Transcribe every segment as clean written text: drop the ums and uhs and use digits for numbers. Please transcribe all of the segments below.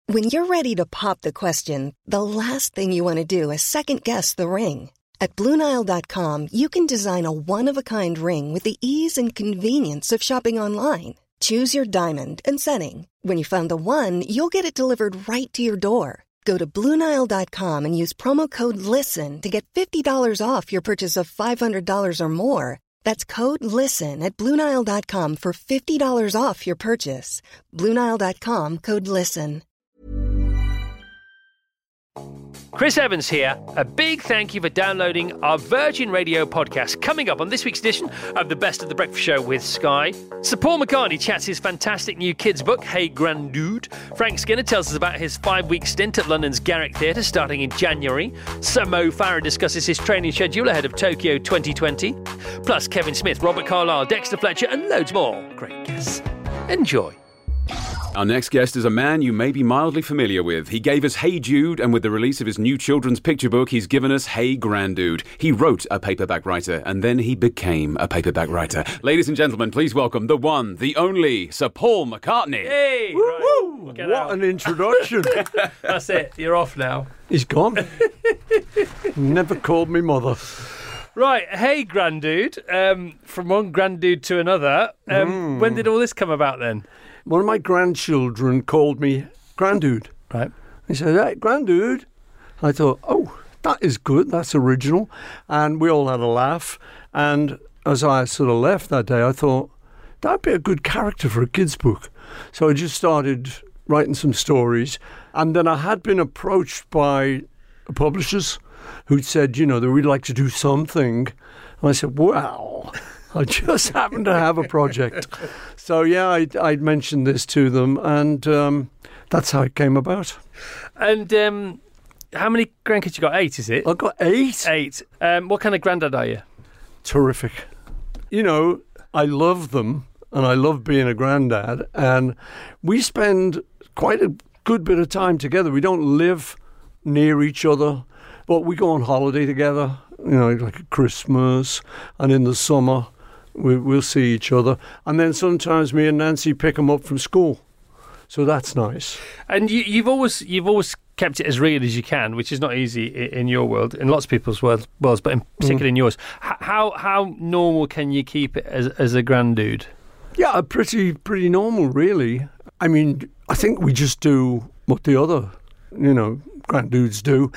When you're ready to pop the question, the last thing you want to do is second-guess the ring. At BlueNile.com, you can design a one-of-a-kind ring with the ease and convenience of shopping online. Choose your diamond and setting. When you find the one, you'll get it delivered right to your door. Go to BlueNile.com and use promo code LISTEN to get $50 off your purchase of $500 or more. That's code LISTEN at BlueNile.com for $50 off your purchase. BlueNile.com, code LISTEN. Chris Evans here. A big thank you for downloading our Virgin Radio podcast. Coming up on this week's edition of the Best of the Breakfast Show with Sky, Sir Paul McCartney chats his fantastic new kids' book, Hey Granddude. Frank Skinner tells us about his 5-week stint at London's Garrick Theatre starting in January. Sir Mo Farah discusses his training schedule ahead of Tokyo 2020. Plus Kevin Smith, Robert Carlyle, Dexter Fletcher and loads more. Great guests. Enjoy. Our next guest is a man you may be mildly familiar with. He gave us Hey Jude, and with the release of his new children's picture book, he's given us Hey Granddude. He wrote a paperback writer, and then he became a paperback writer. Ladies and gentlemen, please welcome the one, the only, Sir Paul McCartney. Hey! Woo-woo! What an introduction. That's it. You're off now. He's gone. Never called me mother. Right, Hey Granddude. From one granddude to another. When did all this come about then? One of my grandchildren called me Granddude. Right. He said, hey, Granddude. I thought, oh, that is good. That's original. And we all had a laugh. And as I sort of left that day, I thought, that'd be a good character for a kid's book. So I just started writing some stories. And then I had been approached by publishers who'd said, you know, that we'd like to do something. And I said, well, I just happened to have a project. So, yeah, I'd mentioned this to them, and that's how it came about. And how many grandkids you got? 8, is it? I've got 8. 8. What kind of granddad are you? Terrific. You know, I love them, and I love being a granddad, and we spend quite a good bit of time together. We don't live near each other, but we go on holiday together, you know, like at Christmas, and in the summer we'll see each other. And then sometimes me and Nancy pick them up from school. So that's nice. And you've always kept it as real as you can, which is not easy in your world, in lots of people's worlds, but in particular in yours. How normal can you keep it as a granddude? Yeah, pretty normal, really. I mean, I think we just do what the other, you know, granddudes do.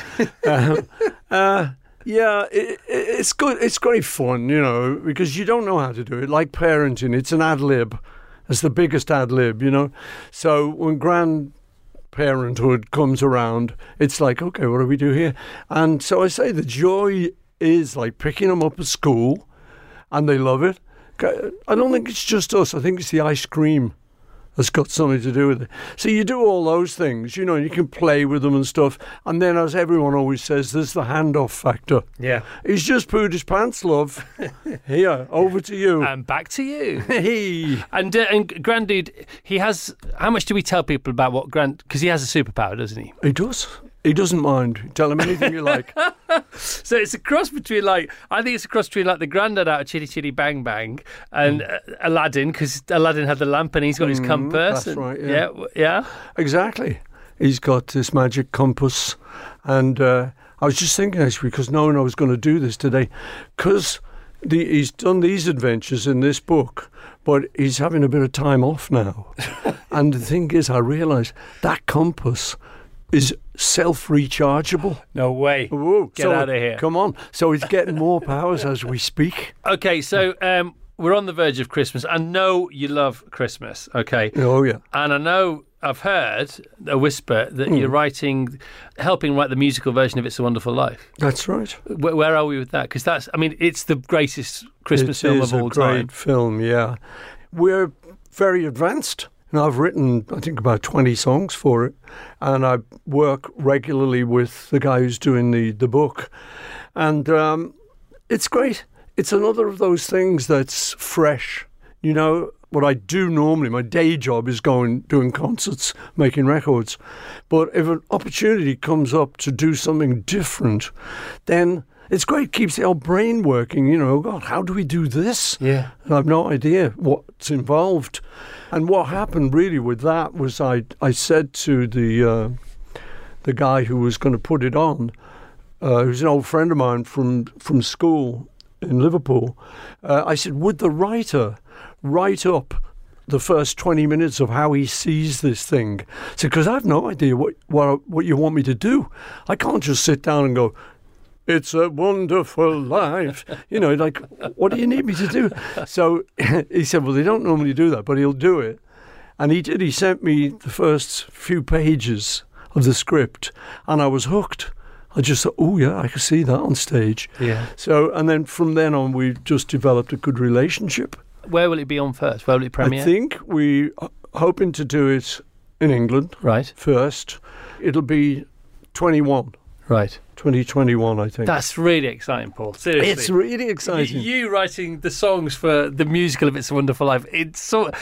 Yeah, it's good. It's great fun, you know, because you don't know how to do it. Like parenting, it's an ad lib. It's the biggest ad lib, you know. So when grandparenthood comes around, it's like, okay, what do we do here? And so I say the joy is like picking them up at school, and they love it. I don't think it's just us. I think it's the ice cream that's got something to do with it. So you do all those things, you know, you can play with them and stuff. And then, as everyone always says, there's the handoff factor. Yeah. He's just pooed his pants, love. Here, over to you. And back to you. Hey. And Granddude, he has... How much do we tell people about what because he has a superpower, doesn't he? He does. He doesn't mind. Tell him anything you like. So it's a cross between, I think it's a cross between, the granddad out of Chitty Chitty Bang Bang and Aladdin, because Aladdin had the lamp and he's got his compass. That's right, yeah. Yeah? Exactly. He's got this magic compass. And I was just thinking, actually, because no one was going to do this today, because he's done these adventures in this book, but he's having a bit of time off now. And the thing is, I realised that compass is self-rechargeable. No way. Whoa, Get out of here. Come on. So he's getting more powers as we speak. Okay, so we're on the verge of Christmas. I know you love Christmas, okay? Oh, yeah. And I know I've heard a whisper that you're helping write the musical version of It's a Wonderful Life. That's right. Where are we with that? Because it's the greatest Christmas film of all time. It's a great film, yeah. We're very advanced. And I've written, I think, about 20 songs for it. And I work regularly with the guy who's doing the book. And it's great. It's another of those things that's fresh. You know, what I do normally, my day job is doing concerts, making records. But if an opportunity comes up to do something different, then it's great. Keeps the old brain working. You know, God, how do we do this? Yeah. And I've no idea what's involved. And what happened really with that was I said to the guy who was going to put it on, who's an old friend of mine from school in Liverpool, I said, would the writer write up the first 20 minutes of how he sees this thing? So, because I have no idea what you want me to do. I can't just sit down and go, it's a wonderful life. You know, like, what do you need me to do? So he said, well, they don't normally do that, but he'll do it. And he did. He sent me the first few pages of the script, and I was hooked. I just thought, oh, yeah, I can see that on stage. Yeah. So, and then from then on, we just developed a good relationship. Where will it be on first? Where will it premiere? I think we're hoping to do it in England first. It'll be 2021, I think. That's really exciting, Paul. Seriously. It's really exciting. You writing the songs for the musical of It's a Wonderful Life, it's all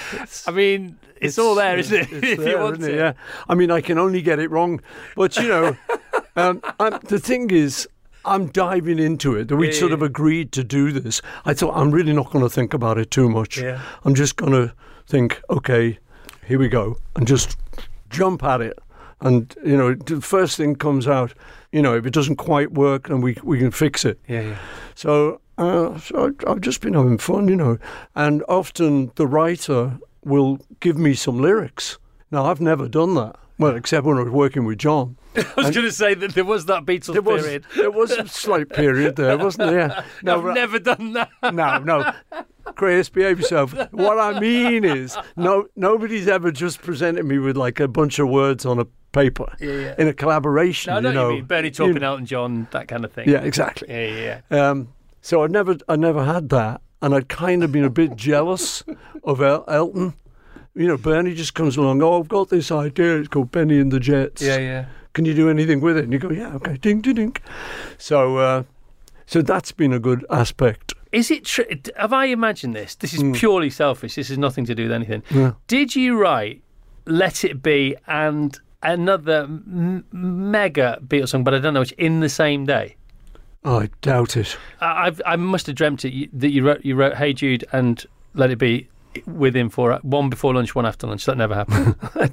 there, isn't it? It's if there, you want isn't to. it? Yeah. I mean, I can only get it wrong. But, you know, the thing is, I'm diving into it. We sort of agreed to do this. I thought, I'm really not going to think about it too much. Yeah. I'm just going to think, okay, here we go, and just jump at it. And, you know, the first thing comes out, you know, if it doesn't quite work, then we can fix it. Yeah. So I've just been having fun, you know. And often the writer will give me some lyrics. Now, I've never done that. Well, except when I was working with John. I was going to say that there was that Beatles period. There was a slight period there, wasn't there? Yeah. No, I've never done that. No. Chris, behave yourself. What I mean is, nobody's ever just presented me with like a bunch of words on a paper in a collaboration. No, I know you know. what you mean. Bernie Taupin, Elton John, that kind of thing. Yeah, exactly. Yeah. So I never had that, and I'd kind of been a bit jealous of Elton. You know, Bernie just comes along, oh, I've got this idea, it's called Benny and the Jets. Yeah. Can you do anything with it? And you go, yeah, okay, ding, ding, ding. So that's been a good aspect. Is it true? Have I imagined this? This is purely selfish. This has nothing to do with anything. Yeah. Did you write Let It Be and another mega Beatles song, but I don't know which, in the same day? Oh, I doubt it. I must have dreamt it, that you wrote Hey Jude and Let It Be within one before lunch, one after lunch. That never happened.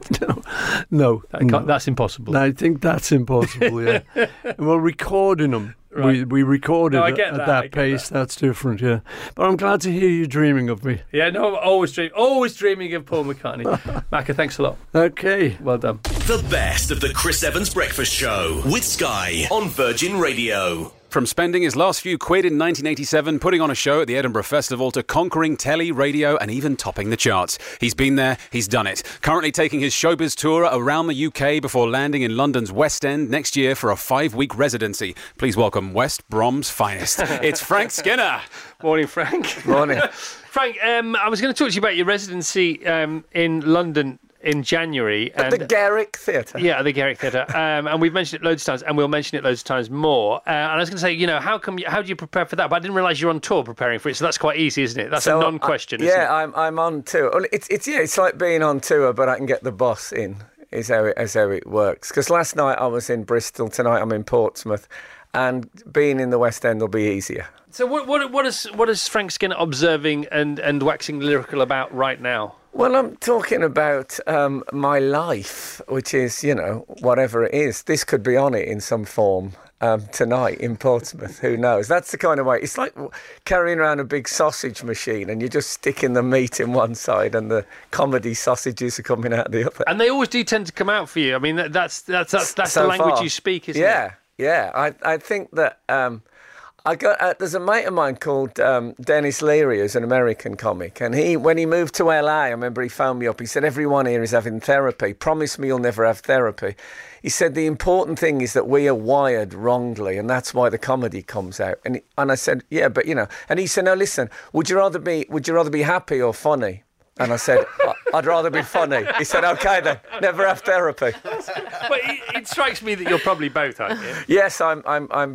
No. That's impossible. I think that's impossible, yeah. And we're recording them. Right. We recorded at that pace. That's different, yeah. But I'm glad to hear you dreaming of me. Yeah, no, I'm always dreaming of Paul McCartney. Macca, thanks a lot. Okay. Well done. The best of the Chris Evans Breakfast Show with Sky on Virgin Radio. From spending his last few quid in 1987 putting on a show at the Edinburgh Festival to conquering telly, radio and even topping the charts. He's been there, he's done it. Currently taking his showbiz tour around the UK before landing in London's West End next year for a 5-week residency. Please welcome West Brom's finest. It's Frank Skinner. Morning, Frank. Morning. Frank, I was going to talk to you about your residency in London in January. At the Garrick Theatre. Yeah, at the Garrick Theatre. And we've mentioned it loads of times, and we'll mention it loads of times more. And I was going to say, you know, how do you prepare for that? But I didn't realise you're on tour preparing for it, so that's quite easy, isn't it? That's a non-question, isn't it? Yeah, I'm on tour. It's like being on tour, but I can get the boss in, is how it works. Because last night I was in Bristol, tonight I'm in Portsmouth, and being in the West End will be easier. So what is Frank Skinner observing and waxing lyrical about right now? Well, I'm talking about my life, which is, you know, whatever it is. This could be on it in some form tonight in Portsmouth. Who knows? That's the kind of way. It's like carrying around a big sausage machine and you're just sticking the meat in one side and the comedy sausages are coming out the other. And they always do tend to come out for you. I mean, that's the language you speak, isn't it? Yeah. I think that... there's a mate of mine called Dennis Leary, who's an American comic, and when he moved to LA, I remember he phoned me up. He said, everyone here is having therapy. Promise me you'll never have therapy. He said, the important thing is that we are wired wrongly, and that's why the comedy comes out. And I said, yeah, but, you know. And he said, no, listen, would you rather be happy or funny? And I said, I'd rather be funny. He said, OK then, never have therapy. But it strikes me that you're probably both, aren't you? Yes, I'm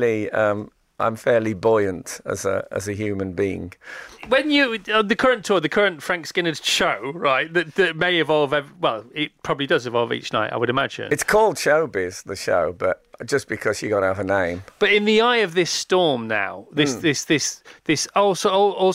fairly buoyant as a human being. When you the current tour, the current Frank Skinner show, right? That may evolve. It probably does evolve each night, I would imagine. It's called Showbiz, the show, but just because you got to have a name. But in the eye of this storm now, this also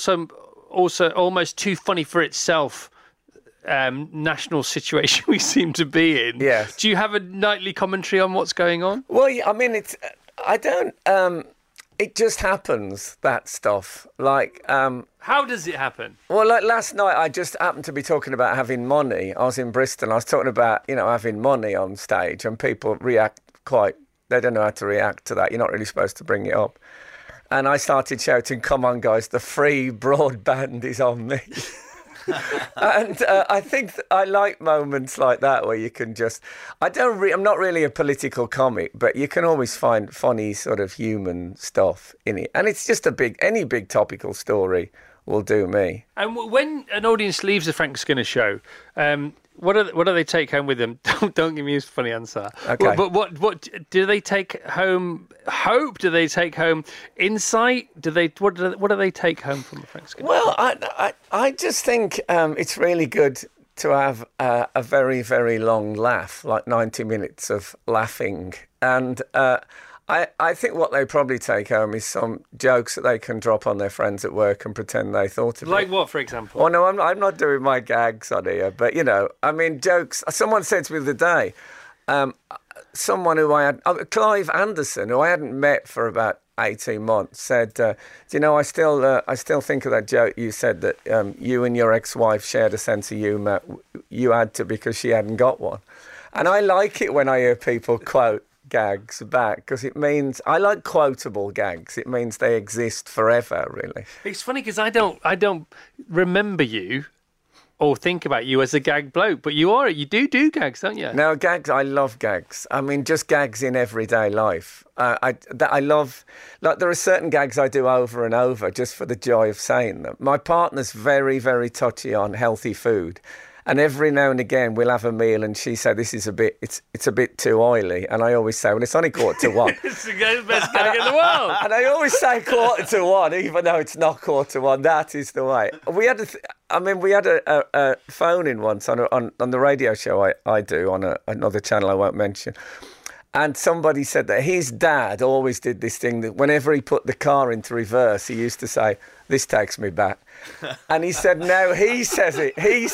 almost too funny for itself national situation we seem to be in. Yes. Do you have a nightly commentary on what's going on? Well, I mean, I don't. It just happens, that stuff. Like, how does it happen? Well, like last night, I just happened to be talking about having money. I was in Bristol. I was talking about, having money on stage, and people react they don't know how to react to that. You're not really supposed to bring it up. And I started shouting, "Come on, guys, the free broadband is on me." And I think I like moments like that where you can just... I'm not really a political comic, but you can always find funny sort of human stuff in it. And it's just any big topical story will do me. And when an audience leaves a Frank Skinner show, what do they take home with them? Don't give me a funny answer. Okay. But what do they take home? Hope? Do they take home insight? What do they take home from the Frank Skinner? Well, I just think it's really good to have a very, very long laugh, like 90 minutes of laughing. And I think what they probably take home is some jokes that they can drop on their friends at work and pretend they thought of it. Like what, for example? Oh, no, I'm not doing my gags on here. But, jokes. Someone said to me the other day, someone who Clive Anderson, who I hadn't met for about 18 months, said, do you know, I still think of that joke you said that you and your ex-wife shared a sense of humour you had to because she hadn't got one. And I like it when I hear people quote gags back, because it means I like quotable gags. It means they exist forever, really. It's funny because I don't remember you or think about you as a gag bloke, but you do gags, don't you? No, gags. I love gags. I mean, just gags in everyday life. I love, like, there are certain gags I do over and over just for the joy of saying them. My partner's very, very touchy on healthy food. And every now and again we'll have a meal and she said, it's a bit too oily. And I always say, well, it's only 1:45. It's the best gag in the world. And I always say 1:45, even though it's not 1:45. That is the way. We had a phone in once on the radio show I do on another channel I won't mention. And somebody said that his dad always did this thing that whenever he put the car into reverse, he used to say, "This takes me back." And he said, no, he says it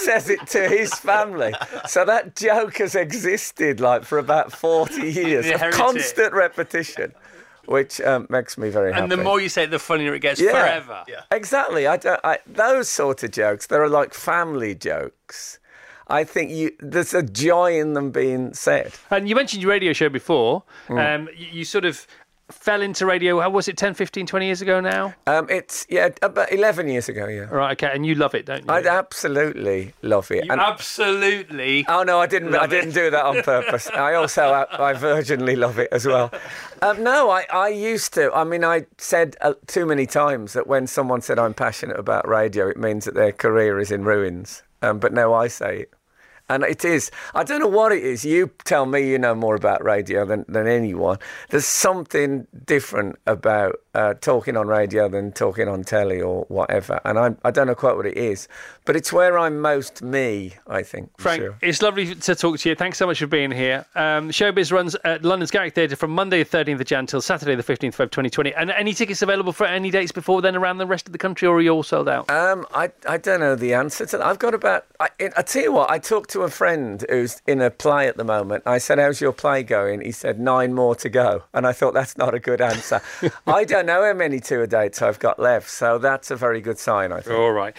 to his family. So that joke has existed like for about 40 years of constant repetition, which makes me very happy. And the more you say it, the funnier it gets forever. Yeah. Exactly. Those sort of jokes, they're like family jokes. I think there's a joy in them being said. And you mentioned your radio show before. You sort of fell into radio, how was it, 10, 15, 20 years ago now? It's about 11 years ago, yeah. Right, okay, and you love it, don't you? I absolutely love it. Absolutely. Oh no, I didn't do that on purpose. I virginally love it as well. No, I used to. I mean, I said too many times that when someone said I'm passionate about radio, it means that their career is in ruins. But now I say it. And it is. I don't know what it is. You tell me you know more about radio than anyone. There's something different about talking on radio than talking on telly or whatever. And I don't know quite what it is. But it's where I'm most me, I think. Frank, sure. It's lovely to talk to you. Thanks so much for being here. Showbiz runs at London's Garrick Theatre from Monday the 13th of Jan till Saturday the 15th of Feb 2020. And any tickets available for any dates before then around the rest of the country, or are you all sold out? I don't know the answer to that. I've got about... I tell you what, I talked to a friend who's in a play at the moment. I said, how's your play going? He said, 9 more to go. And I thought, that's not a good answer. I don't know how many tour dates I've got left, so that's a very good sign, I think. All right.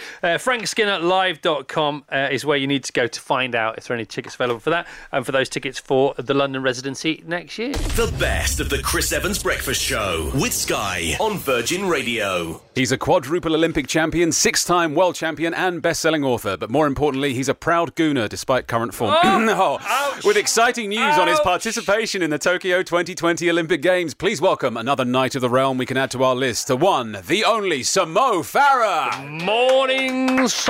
FrankSkinnerLive.com is where you need to go to find out if there are any tickets available for that, and for those tickets for the London residency next year. The best of the Chris Evans Breakfast Show with Sky on Virgin Radio. He's a quadruple Olympic champion, 6-time world champion and best-selling author. But more importantly, he's a proud gooner despite current form. With exciting news on his participation in the Tokyo 2020 Olympic Games, please welcome another Knight of the Realm we can add to our list. The one, the only, Samo Farah. Morning,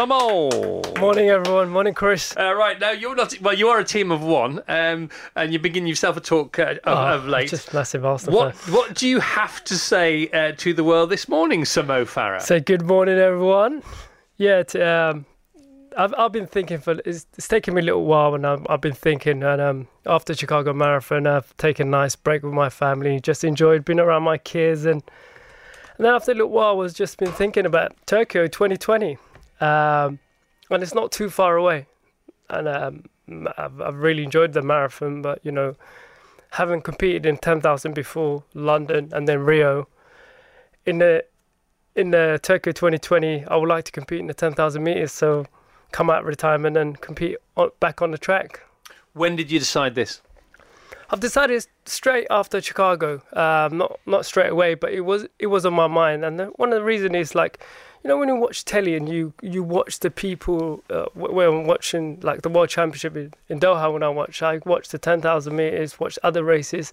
Samo. Morning, everyone. Morning, Chris. Right, now you're not... Well, you are a team of one, and you're beginning yourself a talk of late. Just massive Arsenal fan. What do you have to say to the world this morning, Samo Farah? So good morning, everyone. Yeah, I've been thinking it's taken me a little while, and I've been thinking, and after Chicago Marathon, I've taken a nice break with my family, just enjoyed being around my kids, and then after a little while, I was just been thinking about Tokyo 2020, and it's not too far away, and I've really enjoyed the marathon, but having competed in 10,000 before London and then Rio, in the Tokyo 2020, I would like to compete in the 10,000 meters. So come out of retirement and compete back on the track. When did you decide this? I've decided straight after Chicago, not straight away, but it was on my mind. And one of the reasons is when you watch telly and you watch the people, when I'm watching like the World Championship in Doha, when I watch the 10,000 meters, watch other races,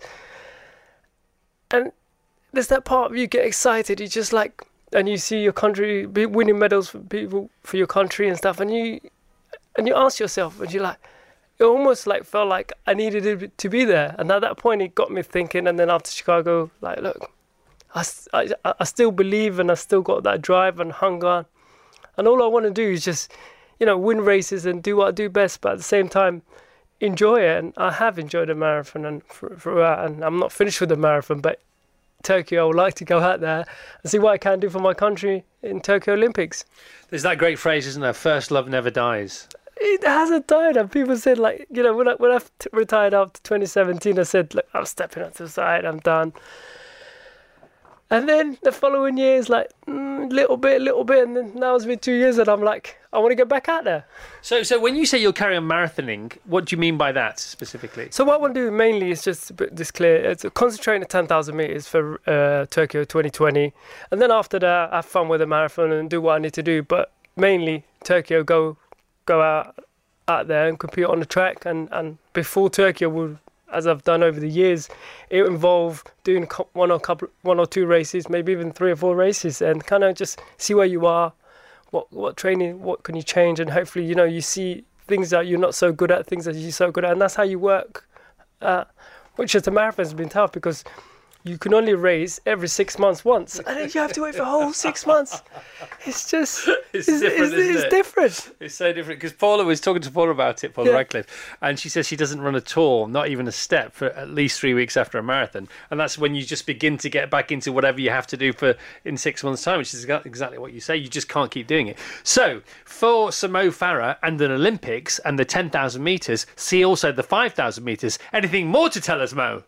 and there's that part of you get excited. You just and you see your country winning medals for your country and stuff, and you ask yourself, and you're like, it almost felt like I needed it to be there. And at that point, it got me thinking. And then after Chicago, look, I still believe, and I still got that drive and hunger, and all I want to do is just win races and do what I do best, but at the same time enjoy it. And I have enjoyed the marathon and throughout, and I'm not finished with the marathon, but Tokyo, I would like to go out there and see what I can do for my country in Tokyo Olympics. There's that great phrase, isn't there? First love never dies. It hasn't died. And people said, when I retired after 2017, I said, look, I'm stepping up to the side, I'm done. And then the following years, little bit, and then now it's been 2 years, and I'm like, I want to get back out there. So when you say you'll carry on marathoning, what do you mean by that specifically? So what I want to do mainly is just to put this clear, it's concentrating on 10,000 meters for Tokyo 2020, and then after that, have fun with the marathon and do what I need to do. But mainly Tokyo, go out there and compete on the track, and before Tokyo, as I've done over the years, it involved doing one or two races, maybe even 3 or 4 races, and kind of just see where you are, what training, what can you change, and hopefully, you see things that you're not so good at, things that you're so good at, and that's how you work. Which as a marathon has been tough because you can only race every 6 months once, and then you have to wait for a whole 6 months. It's just it's different, isn't it? Different. It's so different because Paula was talking to Paula about it, Paula Radcliffe, and she says she doesn't run at all, not even a step, for at least 3 weeks after a marathon, and that's when you just begin to get back into whatever you have to do in 6 months' time, which is exactly what you say. You just can't keep doing it. So for Sir Mo Farah and the Olympics and the 10,000 meters, see also the 5,000 meters. Anything more to tell us, Mo?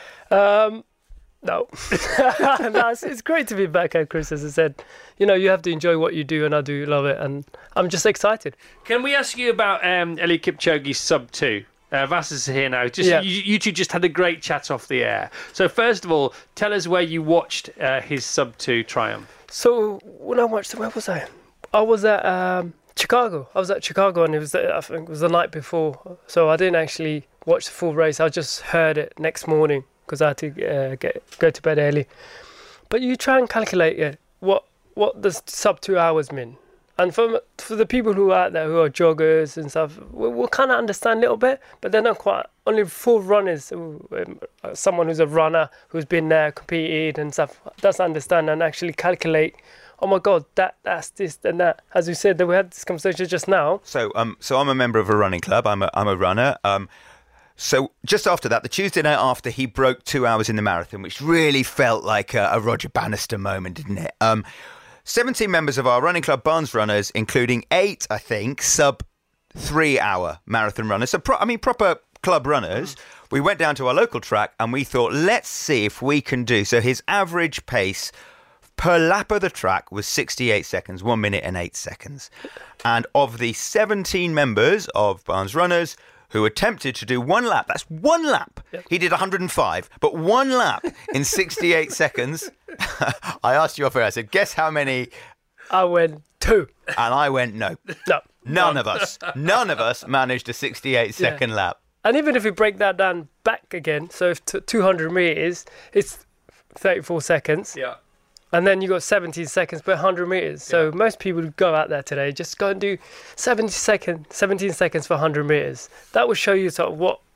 No. It's great to be back, Chris. As I said, you have to enjoy what you do, and I do love it, and I'm just excited. Can we ask you about Eliud Kipchoge's sub-2? Vas is here now. You two just had a great chat off the air. So first of all, tell us where you watched his sub-2 triumph. So when I watched it, where was I? I was at Chicago. I was at Chicago, and I think it was the night before. So I didn't actually watch the full race. I just heard it next morning, because I had to go to bed early. But you try and calculate what does sub 2 hours mean. And for the people who are out there who are joggers and stuff, we'll kind of understand a little bit, but they're not quite. Only full runners, someone who's a runner, who's been there, competed and stuff, does understand and actually calculate, oh my God, that's this and that. As we said, that we had this conversation just now. So I'm a member of a running club. I'm a runner. So just after that, the Tuesday night after, he broke 2 hours in the marathon, which really felt like a Roger Bannister moment, didn't it? 17 members of our running club, Barnes Runners, including 8, I think, sub 3 hour marathon runners. So, proper club runners. We went down to our local track and we thought, let's see if we can do. So his average pace per lap of the track was 68 seconds, 1 minute and 8 seconds. And of the 17 members of Barnes Runners who attempted to do one lap, that's one lap. Yep. He did 105, but one lap in 68 seconds. I asked you off air, I said, guess how many? I went 2. And I went, no. None of us managed a 68-second lap. And even if we break that down back again, so if 200 metres, it's 34 seconds. Yeah. And then you got 17 seconds per 100 metres. So most people who go out there today just go and do 17 seconds for 100 metres. That will show you sort of what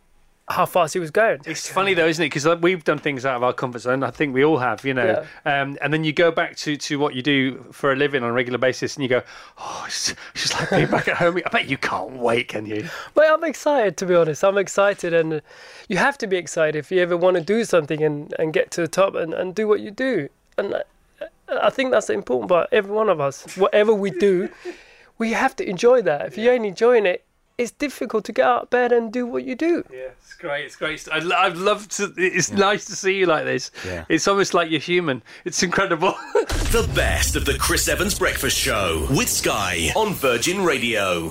how fast he was going. It's funny though, isn't it? Because we've done things out of our comfort zone. I think we all have, you know. Yeah. And then you go back to what you do for a living on a regular basis, and you go, "Oh, it's just like being back at home." I bet you can't wait, can you? But I'm excited, to be honest. I'm excited, and you have to be excited if you ever want to do something and get to the top and do what you do. And I think that's the important part. Every one of us, whatever we do, we have to enjoy that. If you ain't enjoying it, it's difficult to get out of bed and do what you do. Yeah, it's great. It's great. I'd love to. It's nice to see you like this. Yeah. It's almost like you're human. It's incredible. The best of the Chris Evans Breakfast Show with Sky on Virgin Radio.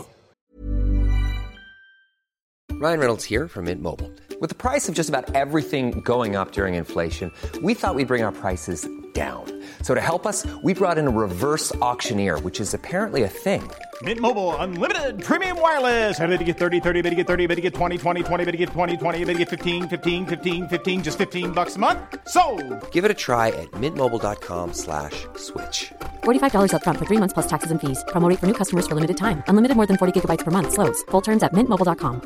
Ryan Reynolds here from Mint Mobile. With the price of just about everything going up during inflation, we thought we'd bring our prices down. So to help us, we brought in a reverse auctioneer, which is apparently a thing. Mint Mobile Unlimited Premium Wireless. How to get 30, 30, bit to get 30, bit to get 20, 20, 20, bit to get 20, 20, bit to get 15, 15, 15, 15, just $15 a month? Sold! Give it a try at mintmobile.com/switch. $45 up front for 3 months plus taxes and fees. Promo rate for new customers for limited time. Unlimited more than 40 gigabytes per month. Slows full terms at mintmobile.com.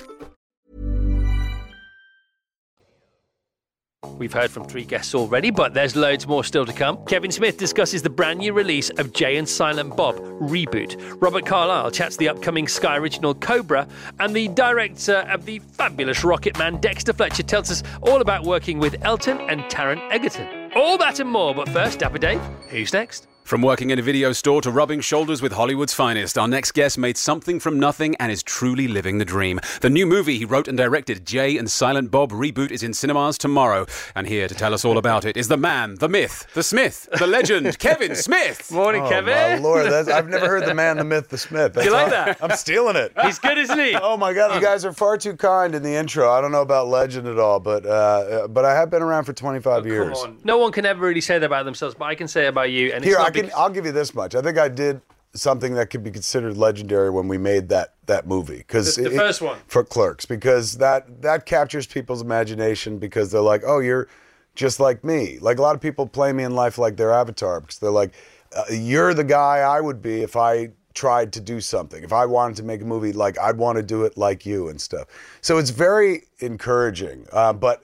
We've heard from 3 guests already, but there's loads more still to come. Kevin Smith discusses the brand new release of Jay and Silent Bob Reboot. Robert Carlyle chats the upcoming Sky original Cobra, and the director of the fabulous Rocket Man, Dexter Fletcher, tells us all about working with Elton and Taron Egerton. All that and more, but first, Dapper Dave, who's next? From working in a video store to rubbing shoulders with Hollywood's finest, our next guest made something from nothing and is truly living the dream. The new movie he wrote and directed, Jay and Silent Bob Reboot, is in cinemas tomorrow. And here to tell us all about it is the man, the myth, the Smith, the legend, Kevin Smith. Morning, Kevin. My Lord, I've never heard the man, the myth, the Smith. You like that? I'm stealing it. He's good, isn't he? Oh my God, you guys are far too kind in the intro. I don't know about legend at all, but I have been around for 25 years. Come on. No one can ever really say that about themselves, but I can say it about you. And Here, it's I'll give you this much. I think I did something that could be considered legendary when we made that movie. Because the first one. For Clerks, because that captures people's imagination because they're like, oh, you're just like me. Like a lot of people play me in life like their avatar because they're like, you're the guy I would be if I tried to do something. If I wanted to make a movie, like I'd want to do it like you and stuff. So it's very encouraging. But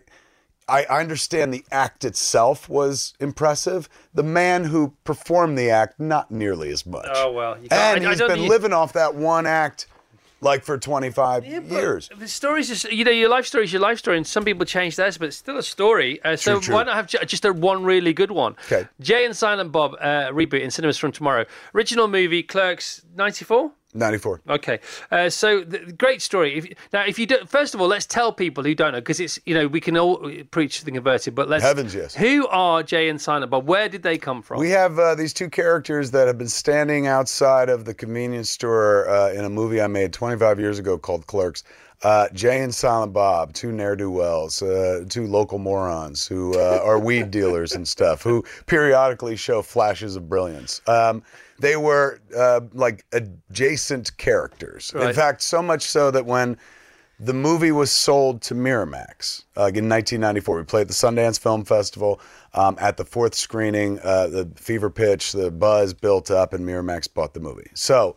I understand the act itself was impressive. The man who performed the act, not nearly as much. Oh, well. And he's been living off that one act like for 25 years. The story's just, your life story is your life story, and some people change theirs, but it's still a story. So True. why not have just one really good one? Okay. Jay and Silent Bob Reboot in cinemas from tomorrow. Original movie, Clerks, 94? 94. Okay, so great story. If you do, first of all, let's tell people who don't know, because it's we can all preach the converted, but let's. Heavens, yes. Who are Jay and Silent Bob? Where did they come from? We have these two characters that have been standing outside of the convenience store in a movie I made 25 years ago called Clerks. Jay and Silent Bob, two ne'er-do-wells, two local morons who are weed dealers and stuff, who periodically show flashes of brilliance. They were like adjacent characters. Right. In fact, so much so that when the movie was sold to Miramax in 1994, we played at the Sundance Film Festival. At the 4th screening, the fever pitch, the buzz built up, and Miramax bought the movie. So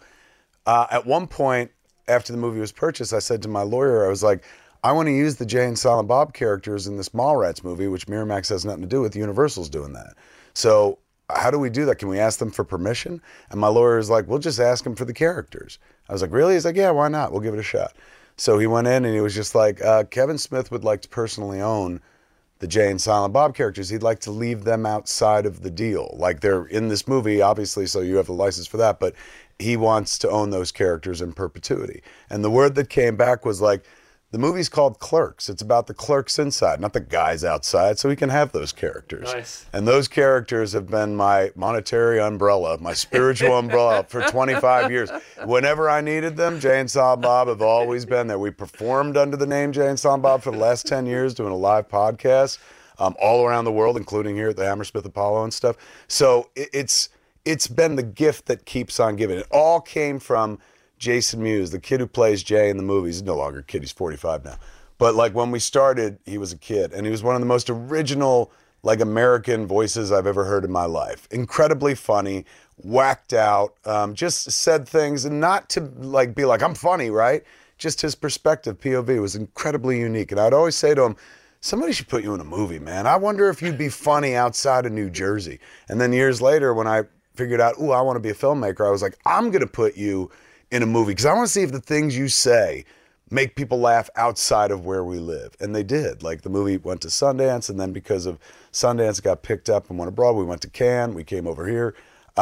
at one point, after the movie was purchased, I said to my lawyer, I was like, I want to use the Jay and Silent Bob characters in this Mallrats movie, which Miramax has nothing to do with. Universal's doing that. So how do we do that? Can we ask them for permission? And my lawyer was like, we'll just ask them for the characters. I was like, really? He's like, yeah, why not? We'll give it a shot. So he went in and he was just like, Kevin Smith would like to personally own the Jay and Silent Bob characters. He'd like to leave them outside of the deal. Like they're in this movie, obviously, so you have the license for that, but he wants to own those characters in perpetuity. And the word that came back was like, the movie's called Clerks. It's about the clerks inside, not the guys outside, so we can have those characters. Nice. And those characters have been my monetary umbrella, my spiritual umbrella for 25 years. Whenever I needed them, Jay and Silent Bob have always been there. We performed under the name Jay and Silent Bob for the last 10 years, doing a live podcast all around the world, including here at the Hammersmith Apollo and stuff. So it's been the gift that keeps on giving. It all came from Jason Mewes, the kid who plays Jay in the movies. He's no longer a kid, he's 45 now. But like when we started, he was a kid, and he was one of the most original like American voices I've ever heard in my life. Incredibly funny, whacked out, just said things, and not to like be like, I'm funny, right? just his perspective, POV, was incredibly unique. And I'd always say to him, somebody should put you in a movie, man. I wonder if you'd be funny outside of New Jersey. And then years later, when I figured out, I want to be a filmmaker, I was like, I'm going to put you in a movie because I want to see if the things you say make people laugh outside of where we live. And they did. Like, the movie went to Sundance, and then because of Sundance, it got picked up and went abroad. We went to Cannes. We came over here.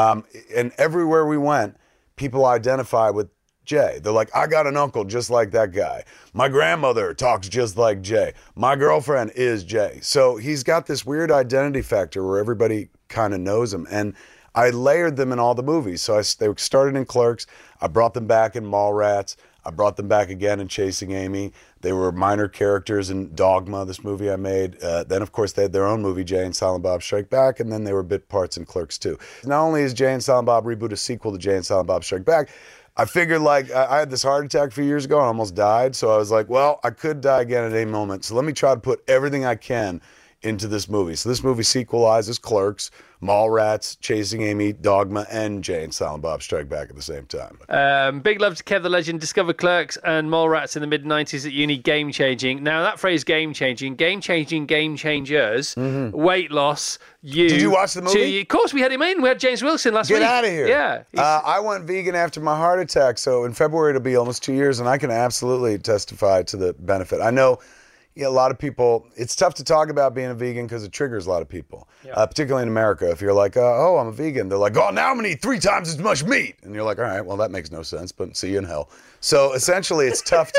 And everywhere we went, people identify with Jay. They're like, I got an uncle just like that guy. My grandmother talks just like Jay. My girlfriend is Jay. So he's got this weird identity factor where everybody kind of knows him. And I layered them in all the movies. So they started in Clerks. I brought them back in Mallrats. I brought them back again in Chasing Amy. They were minor characters in Dogma, this movie I made. Then, of course, they had their own movie, Jay and Silent Bob Strike Back, and then they were bit parts in Clerks 2. Not only is Jay and Silent Bob Reboot a sequel to Jay and Silent Bob Strike Back, I figured, like, I had this heart attack a few years ago and almost died, so I was like, well, I could die again at any moment, so let me try to put everything I can into this movie. So this movie sequelizes Clerks, Mallrats, Chasing Amy, Dogma, and Jay and Silent Bob Strike Back at the same time. Big love to Kev the Legend. Discovered Clerks and Mallrats in the mid-90s at uni. Game-changing. Now, that phrase game-changing, game changers, weight loss, Did you watch the movie? Of course, we had him in. We had James Wilson last week. Get out of here. Yeah. I went vegan after my heart attack, so in February it'll be almost 2 years, and I can absolutely testify to the benefit. I know a lot of people, it's tough to talk about being a vegan because it triggers a lot of people, particularly in America. If you're like, oh, I'm a vegan, they're like, oh, now I'm going to eat 3 times as much meat. And you're like, all right, well, that makes no sense, but see you in hell. So essentially, it's tough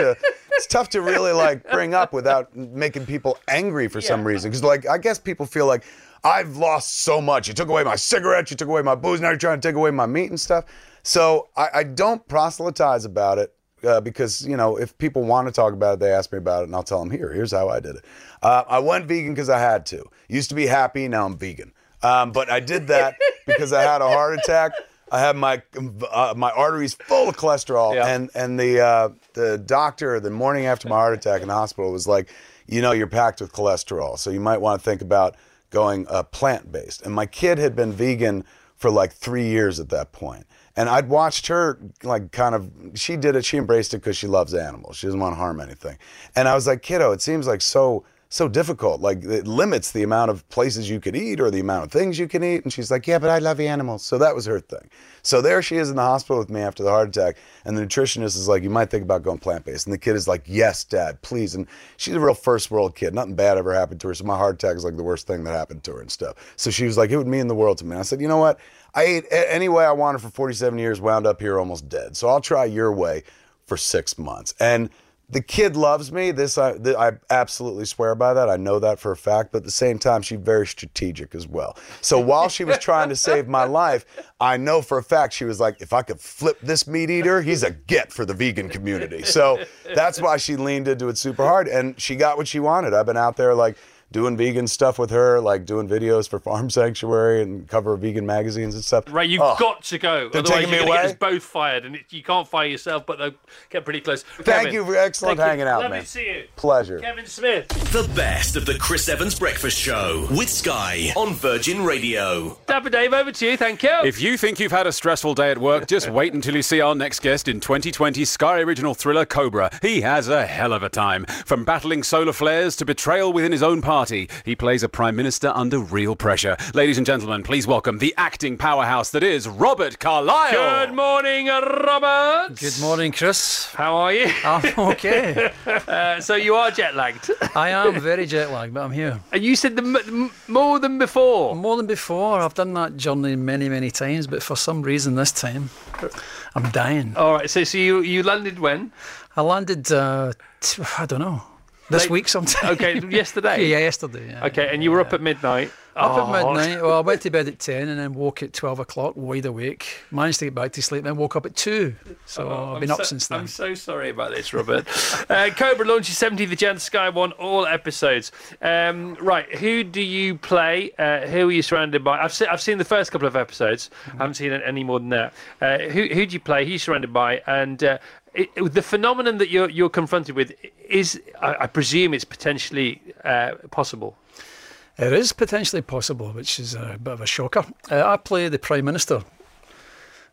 to really like bring up without making people angry for some reason. Because like, I guess people feel like, I've lost so much. You took away my cigarettes, you took away my booze, now you're trying to take away my meat and stuff. So I don't proselytize about it. Because, if people want to talk about it, they ask me about it, and I'll tell them, here's how I did it. I went vegan because I had to. Used to be happy, now I'm vegan. But I did that because I had a heart attack. I had my arteries full of cholesterol, and the doctor the morning after my heart attack in the hospital was like, you're packed with cholesterol, so you might want to think about going plant-based. And my kid had been vegan for like 3 years at that point. And I'd watched her, like, she did it, she embraced it because she loves animals. She doesn't want to harm anything. And I was like, kiddo, it seems like so difficult. Like, it limits the amount of places you could eat or the amount of things you can eat. And she's like, yeah, but I love animals. So that was her thing. So there she is in the hospital with me after the heart attack. And the nutritionist is like, you might think about going plant-based. And the kid is like, yes, Dad, please. And she's a real first world kid. Nothing bad ever happened to her. So my heart attack is like the worst thing that happened to her and stuff. So she was like, it would mean the world to me. And I said, you know what? I ate any way I wanted for 47 years, wound up here almost dead. So I'll try your way for 6 months. And the kid loves me. I absolutely swear by that. I know that for a fact. But at the same time, she's very strategic as well. So while she was trying to save my life, I know for a fact she was like, if I could flip this meat eater, he's a get for the vegan community. So that's why she leaned into it super hard. And she got what she wanted. I've been out there like doing vegan stuff with her, like doing videos for Farm Sanctuary and cover vegan magazines and stuff. Right, you've got to go. They're otherwise taking you're me going to away? get us both fired, and you can't fire yourself, but they'll get pretty close. Thank you for excellent hanging out, Lovely man. to see you. Pleasure. Kevin Smith. The best of the Chris Evans Breakfast Show with Sky on Virgin Radio. Dapper Dave, over to you. Thank you. If you think you've had a stressful day at work, just wait until you see our next guest in 2020 Sky original thriller Cobra. He has a hell of a time. From battling solar flares to betrayal within his own party, he plays a prime minister under real pressure. Ladies and gentlemen, please welcome the acting powerhouse that is Robert Carlyle. Good morning, Robert. Good morning, Chris. How are you? I'm okay. So you are jet lagged. I am very jet lagged, but I'm here. And you said more than before. More than before. I've done that journey many, many times, but for some reason this time, I'm dying. All right. So you landed when? I landed, I don't know. This week sometime. Okay, yesterday? Yeah, yesterday. Yeah. Okay, and you were up at midnight? Up at midnight. Well, I went to bed at 10 and then woke at 12 o'clock, wide awake. Managed to get back to sleep, then woke up at 2. So I've been up since then. I'm so sorry about this, Robert. Cobra launches 70th of Jan, Sky One, all episodes. Right, who do you play? Who are you surrounded by? I've seen the first couple of episodes. I haven't seen any more than that. Who do you play? Who are you surrounded by? And the phenomenon that you're confronted with is, I presume, it's potentially possible. It is potentially possible, which is a bit of a shocker. I play the Prime Minister.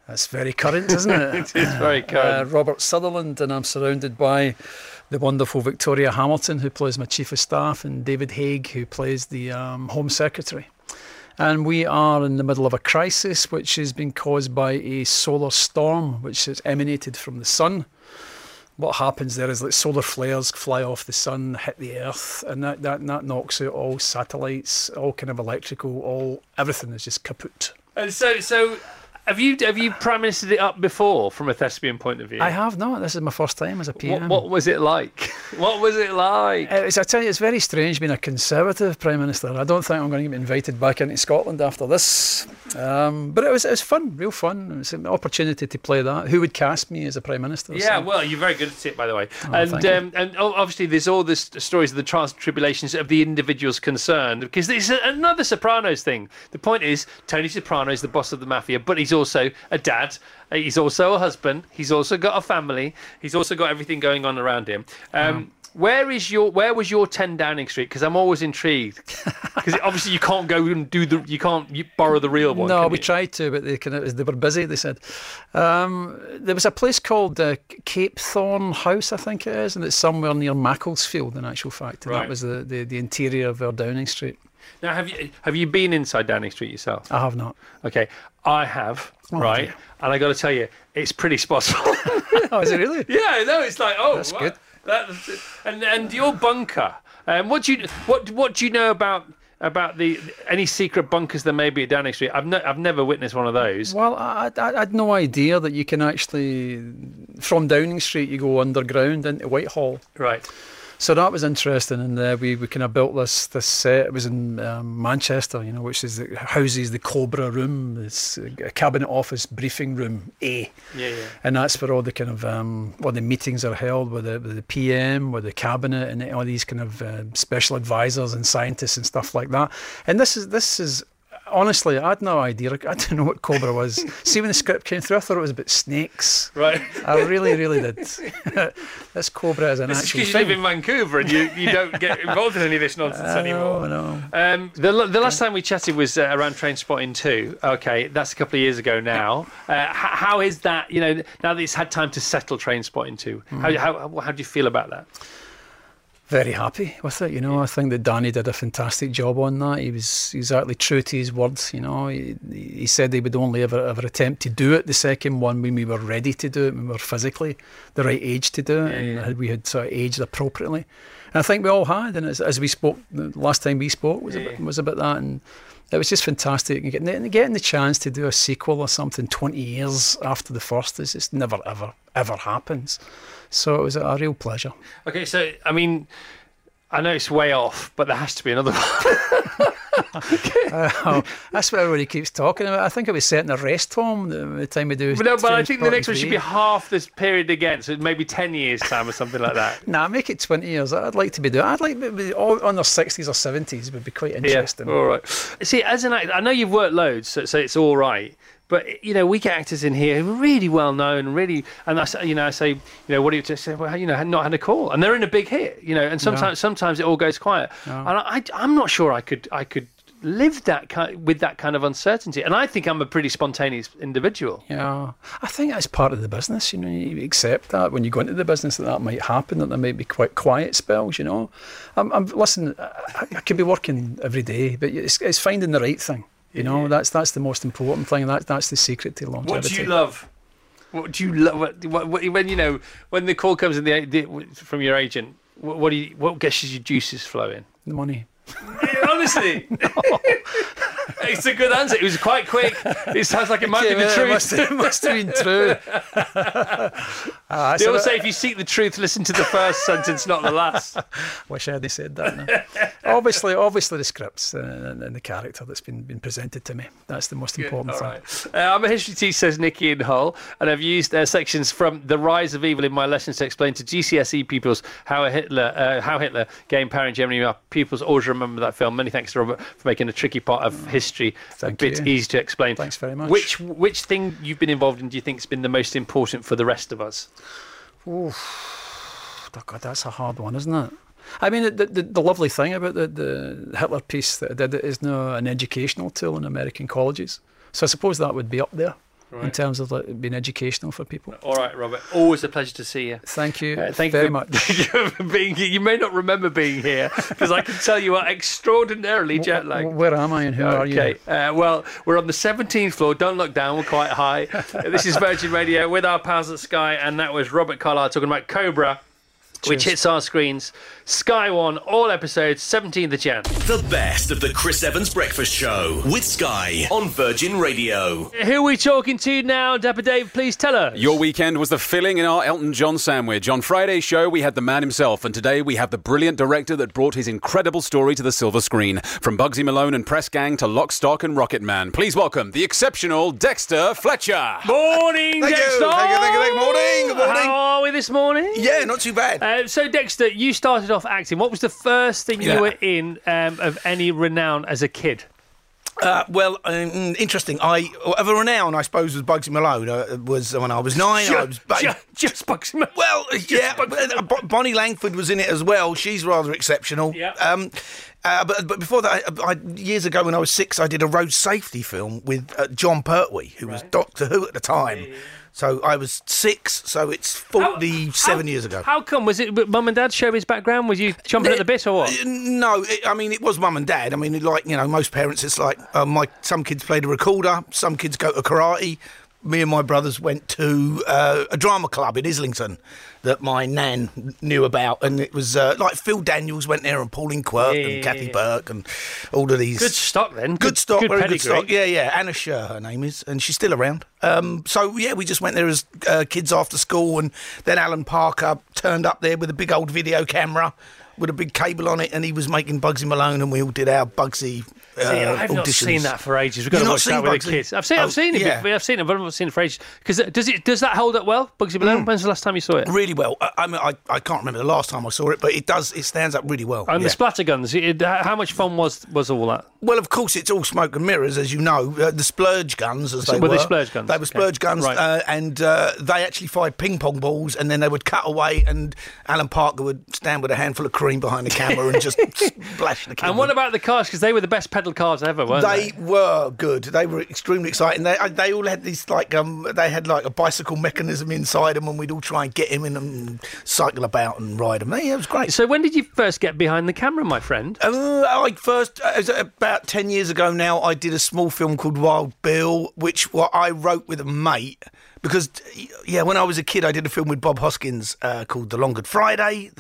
That's very current, isn't it? It is very current. Robert Sutherland, and I'm surrounded by the wonderful Victoria Hamilton, who plays my Chief of Staff, and David Haig, who plays the Home Secretary. And we are in the middle of a crisis which has been caused by a solar storm which has emanated from the sun. What happens there is like solar flares fly off the sun, hit the earth, and that knocks out all satellites, all kind of electrical, everything is just kaput. And so have you prime ministered it up before from a thespian point of view? I have not. This is my first time as a PM. What was it like? What was it like? I tell you, it's very strange being a Conservative Prime Minister. I don't think I'm going to get invited back into Scotland after this. But it was fun, real fun. It was an opportunity to play that. Who would cast me as a Prime Minister? Yeah, so. well, you're very good at it, by the way. Oh, and obviously there's all the stories of the trials and tribulations of the individuals concerned, because it's another Sopranos thing. The point is, Tony Soprano is the boss of the mafia, but he's also a dad. He's also a husband. He's also got a family. He's also got everything going on around him. Where was your 10 Downing Street? Because I'm always intrigued. Because obviously you can't go and you borrow the real one. No, we tried to, but they were busy. They said there was a place called Cape Thorn House, I think it is, and it's somewhere near Macclesfield. In actual fact, and right. That was the interior of our Downing Street. Now, have you been inside Downing Street yourself? I have not. Okay, I have. Right, dear. And I got to tell you, it's pretty spot on. Oh, is it really? Yeah, no, it's like, oh, that's good. And your bunker. What do you know about any secret bunkers there may be at Downing Street? I've never witnessed one of those. Well, I had no idea that you can actually, from Downing Street, you go underground into Whitehall. Right. So that was interesting, and we kind of built this set. It was in Manchester, which houses the Cobra Room. It's a cabinet office briefing room A. Yeah. And that's where all the kind of all the meetings are held with the PM, with the cabinet, and all these kind of special advisors and scientists and stuff like that. And this is. Honestly, I had no idea. I didn't know what Cobra was. See, when the script came through, I thought it was about snakes. Right. I really, really did. This Cobra is an this actual is because thing. you live in Vancouver and you don't get involved in any of this nonsense anymore. No. The last time we chatted was around Trainspotting 2. Okay, that's a couple of years ago now. How is that, now that it's had time to settle Trainspotting 2? How do you feel about that? Very happy with it, I think that Danny did a fantastic job on that. He was exactly true to his words, He said he would only ever attempt to do it, the second one, when we were ready to do it, when we were physically the right age to do it, and we had sort of aged appropriately. And I think we all had, and as we spoke, the last time we spoke was about that, and it was just fantastic. And getting the chance to do a sequel or something 20 years after the first is just never, ever happens. So it was a real pleasure. Okay, so, I mean, I know it's way off, but there has to be another one. That's what everybody keeps talking about. I think it was set in a rest home the time we do. But I think the next one should be half this period again, so maybe 10 years' time or something like that. Nah, make it 20 years. I'd like to be doing. I'd like to be all on their 60s or 70s. Would be quite interesting. Yeah, all right. See, as an actor, I know you've worked loads, so it's all right. But we get actors in here who are really well known, and I say, what do you say? Well, not had a call, and they're in a big hit, and sometimes it all goes quiet, and I'm not sure I could live with that kind of uncertainty, and I think I'm a pretty spontaneous individual. Yeah, I think that's part of the business. You accept that when you go into the business that might happen, that there might be quite quiet spells. Listen, I could be working every day, but it's finding the right thing. That's the most important thing. That's the secret to longevity. What do you love? What do you love? When the call comes in from your agent, what gets your juices flowing? The money. Honestly, it's a good answer. It was quite quick. It sounds like it might be the truth. It must have been true. They always say if you seek the truth, listen to the first sentence, not the last. Wish I had said that. No. Obviously, the scripts and the character that's been presented to me. That's the most important thing. Right. I'm a history teacher, says Nikki in Hull, and I've used sections from The Rise of Evil in my lessons to explain to GCSE pupils how Hitler gained power in Germany. Our pupils always remember that film. Many thanks to Robert for making a tricky part of history a bit easy to explain. Thanks very much. Which thing you've been involved in do you think has been the most important for the rest of us? Oh, God, that's a hard one, isn't it? I mean, the lovely thing about the Hitler piece that I did, it is now an educational tool in American colleges. So I suppose that would be up there. in terms of like, being educational for people. All right, Robert. Always a pleasure to see you. Thank you. Thank very you much. for being here. You may not remember being here because I can tell you are extraordinarily jet lagged. Where am I and who are you? Okay. Well, we're on the 17th floor. Don't look down. We're quite high. This is Virgin Radio with our pals at Sky, and that was Robert Carlyle talking about Cobra, which hits our screens. Sky One, all episodes, 17th of Jan. The best of the Chris Evans Breakfast Show with Sky on Virgin Radio. Who are we talking to now? Dapper Dave, please tell us. Your weekend was the filling in our Elton John sandwich. On Friday's show, we had the man himself, and today we have the brilliant director that brought his incredible story to the silver screen. From Bugsy Malone and Press Gang to Lock, Stock and Rocket Man. Please welcome the exceptional Dexter Fletcher. Morning, Thank Dexter. you. Good morning. Good morning. How are we this morning? Yeah, not too bad. So, Dexter, you started off acting. What was the first thing you were in of any renown as a kid? Interesting. Of a renown, I suppose, was Bugsy Malone. Was when I was 9. Just Bugsy Malone. Well, Bonnie Langford was in it as well. She's rather exceptional. Yeah. But before that, years ago when I was 6, I did a road safety film with John Pertwee, who was Doctor Who at the time. Yeah. So I was 6, so it's 47 years ago. How come? Was it Mum and Dad showbiz background? Was you jumping at the bit or what? No, it was Mum and Dad. I mean, like, most parents, it's like some kids played a recorder, some kids go to karate. Me and my brothers went to a drama club in Islington that my nan knew about, and it was like Phil Daniels went there, and Pauline Quirk and Kathy Burke and all of these. Good stock then. Good stock, very pedigree. good stock. Yeah. Anna Scher, her name is, and she's still around. We just went there as kids after school, and then Alan Parker turned up there with a big old video camera with a big cable on it, and he was making Bugsy Malone, and we all did our Bugsy I've not seen that for ages. We've got to watch that with the kids. I've seen it. Yeah. I've seen it, but I've not seen it for ages. Because does that hold up well, Bugsy Malone? When's the last time you saw it? Really well. I can't remember the last time I saw it, but it does. It stands up really well. And the splatter guns. How much fun was all that? Well, of course, it's all smoke and mirrors, as you know. The splurge guns, as they were. Were they splurge guns? They were splurge guns, right. And they actually fired ping pong balls, and then they would cut away, and Alan Parker would stand with a handful of cream behind the camera and just splash the camera. And what about the cars? Because they were the best pedal cars ever, weren't they? They were good. They were extremely exciting. They all had these they had like a bicycle mechanism inside them, and we'd all try and get him in and cycle about and ride them. Yeah, it was great. So when did you first get behind the camera, my friend? About 10 years ago now, I did a small film called Wild Bill, which I wrote with a mate. Because, when I was a kid, I did a film with Bob Hoskins called The Long Good Friday.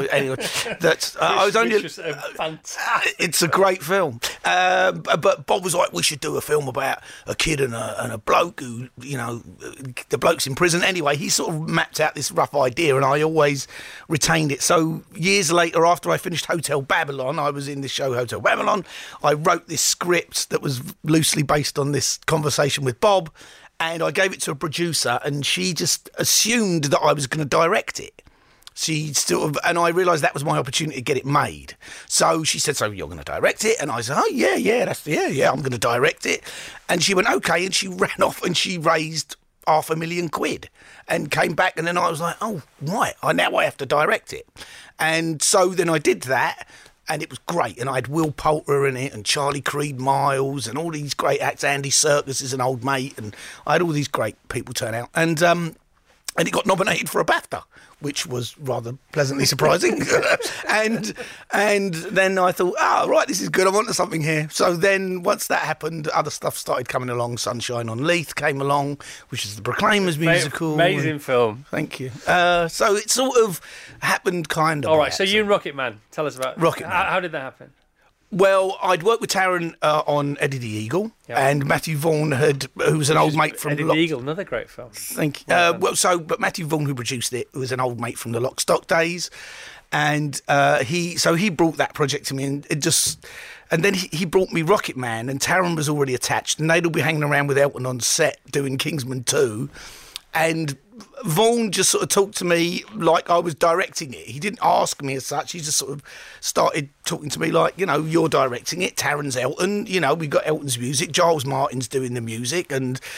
It's a great film. But Bob was like, we should do a film about a kid and a bloke who, the bloke's in prison. Anyway, he sort of mapped out this rough idea, and I always retained it. So years later, after I finished Hotel Babylon, I was in the show Hotel Babylon. I wrote this script that was loosely based on this conversation with Bob. And I gave it to a producer, and she just assumed that I was going to direct it. And I realised that was my opportunity to get it made. So she said, "So you're going to direct it?" And I said, "Oh yeah, I'm going to direct it." And she went, "Okay," and she ran off and she raised £500,000 and came back, and then I was like, "Oh right, now I have to direct it." And so then I did that. And it was great. And I had Will Poulter in it, and Charlie Creed Miles, and all these great acts. Andy Serkis is an old mate, and I had all these great people turn out. And it got nominated for a BAFTA, which was rather pleasantly surprising. and then I thought, right, this is good. I'm onto something here. So then once that happened, other stuff started coming along. Sunshine on Leith came along, which is the Proclaimers musical. Amazing film. Thank you. So it sort of happened kind of. All right, so you and Rocket Man. Tell us about Rocket Man. How did that happen? Well, I'd worked with Taron on Eddie the Eagle, and Matthew Vaughn who was an old mate from Eddie the Eagle, another great film. Thank you. But Matthew Vaughn, who produced it, was an old mate from the Lock Stock days, and he brought that project to me, and then he brought me Rocket Man, and Taron was already attached, and they'd all be hanging around with Elton on set doing Kingsman 2, and Vaughan just sort of talked to me like I was directing it. He didn't ask me as such. He just sort of started talking to me like, you're directing it. Taron's Elton. We've got Elton's music. Giles Martin's doing the music. And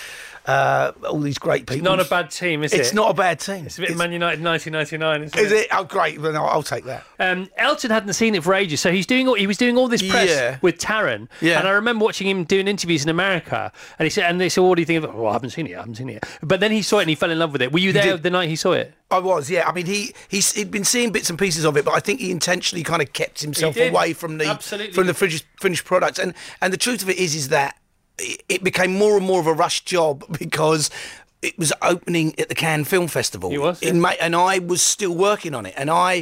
all these great people. It's not a bad team, is it? It's not a bad team. It's a bit Man United 1999, isn't it? Is it? Oh, great. Well, no, I'll take that. Elton hadn't seen it for ages, so he was doing all this press with Taron. Yeah. And I remember watching him doing interviews in America, and he said, "What do you think of it?" "Oh, I haven't seen it. But then he saw it and he fell in love with it. Were you there the night he saw it? I was, yeah. I mean, he'd been seeing bits and pieces of it, but I think he intentionally kind of kept himself away from the finished product. And the truth of it is that it became more and more of a rush job because it was opening at the Cannes Film Festival in May, and I was still working on it. And I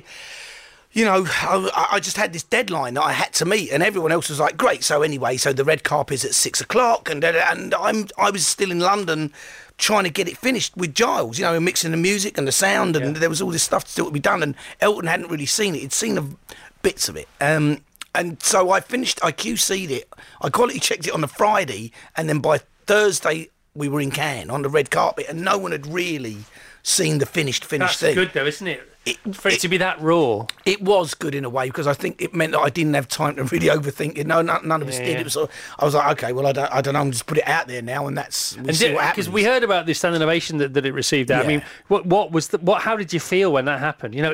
just had this deadline that I had to meet, and everyone else was like, "Great." So anyway, the red carpet's at 6 o'clock, and I was still in London trying to get it finished with Giles, and mixing the music and the sound, and there was all this stuff still to be done. And Elton hadn't really seen it; he'd seen bits of it. And so I QC'd it, I quality checked it on the Friday, and then by Thursday we were in Cannes on the red carpet, and no one had really seen the finished thing. That's good though, isn't it? For it to be that raw. It was good in a way, because I think it meant that I didn't have time to really overthink it. No, none of us did. It was I was like, okay, well, I don't know, I'll just put it out there now, and see what happens. Because we heard about this standing ovation that it received. I mean, how did you feel when that happened? An